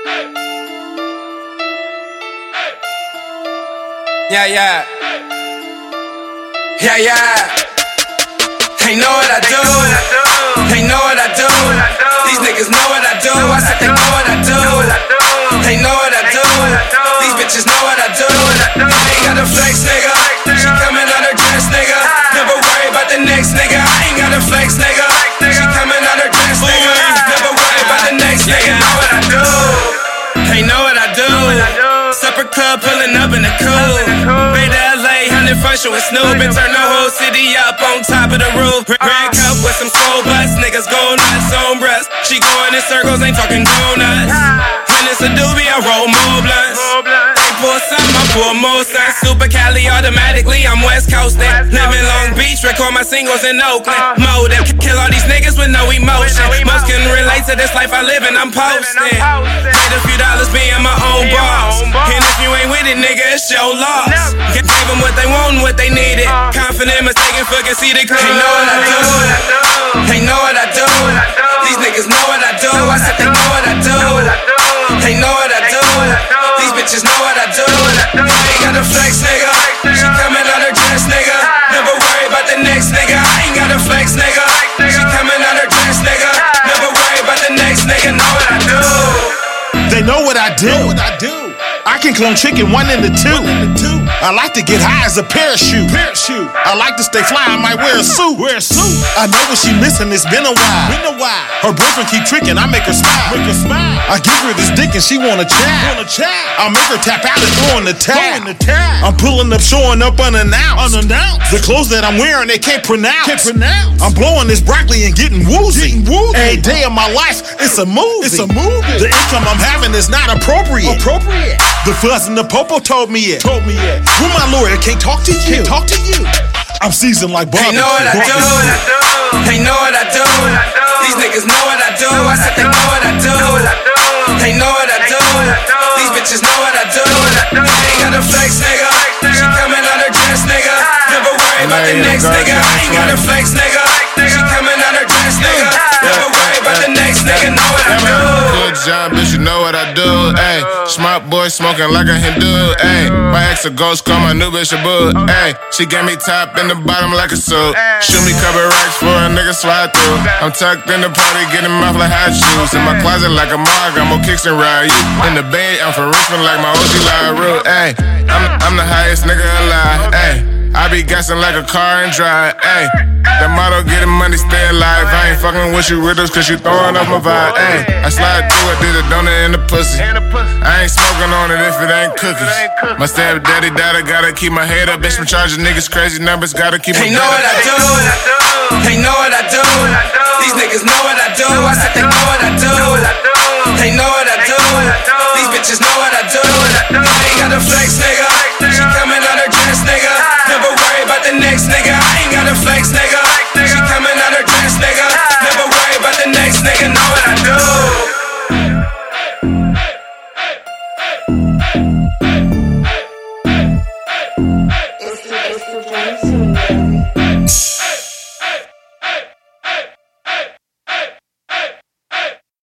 Yeah, yeah. Yeah, yeah. They know what I do. They know what I do. These niggas know what I do. I said they know what I do. They know what I do. These bitches know what I do. Ain't got a flex, nigga. She coming out her dress, nigga. Never worry about the next nigga. I ain't got a flex, nigga. She coming out her dress, nigga. Never worry about the next nigga. Know what I do. They know what I do. Separate club pulling up in the coupe. Bay to LA, 100 function with Snoop. And turn the whole city up on top of the roof. Red cup with some soul butts. Niggas go nuts on breasts. She going in circles, ain't talking donuts. When it's a doobie, I roll more blunts. They pour some, I pour more stunts. Super Cali automatically, I'm West Coastin'. Live in Long Beach, record my singles in Oakland. Mode them, kill all these niggas with no emotion. Most can relate to this life I live and I'm posting. Made a few dollars being my own boss. And if you ain't with it, nigga, it's your loss. Gave them what they want and what they needed. Confident, mistaken, fucking see the cream. They know what I do. They know what I do. These niggas know what I do. I said they know what I do. They know what I do. These bitches know what I do. Ain't got a flex, nigga. She coming out her dress, nigga. Never worry about the next nigga. I ain't got a flex, nigga. She coming out her dress, nigga. Never worry about the next nigga. Know what I do. They know what I do. I can clone chicken 1 and 2. I like to get high as a parachute. I like to stay fly, I might wear a suit. I know what she missing, it's been a while. Her boyfriend keep tricking, I make her smile. I give her this dick and she want a child. I make her tap out and throw in the towel. I'm pulling up, showing up unannounced. The clothes that I'm wearing, they can't pronounce. I'm blowing this broccoli and getting woozy. Every day of my life, it's a movie. The income I'm having is not appropriate. The fuzz and the popo told me it. Who my lawyer can't talk to you. I'm seasoned like barbecue. They know what I do. They know what I do. These niggas know what I do. I said they know what I do. They know what I do. These bitches know what I do. Ain't got a flex, nigga. She coming out her dress, nigga. Never worry about the next nigga. I ain't got a flex, nigga. She coming out her dress, nigga. Never worry about the next nigga. Know what I do. Good job, bitch, you know what I do. Ayy, smart boy smoking like a Hindu. Ayy, my ex a ghost, call my new bitch a boo. Ayy, she gave me top in the bottom like a suit. Shoot me cover racks for a nigga slide through. I'm tucked in the party, getting mouth like hot shoes. In my closet like a mug, I'm more kicks and ride you. In the Bay, I'm from Richmond like my OG LaRue. Ayy, I'm the highest nigga alive. Ayy, I be gassing like a car and drive. Ayy, the motto, getting money, stay alive. I ain't fucking with you riddles, cause you throwing off my vibe. Ayy, I slide through it, did a donut in the pussy. I ain't smoking on it if it ain't cookies. My stepdaddy died, I gotta keep my head up. Bitch, I'm charging niggas crazy numbers, gotta keep my They know what I do. They know what I do. These niggas know what I do. I said they know what I do. They know what I do. These bitches know what I do. Ain't got a flex, nigga.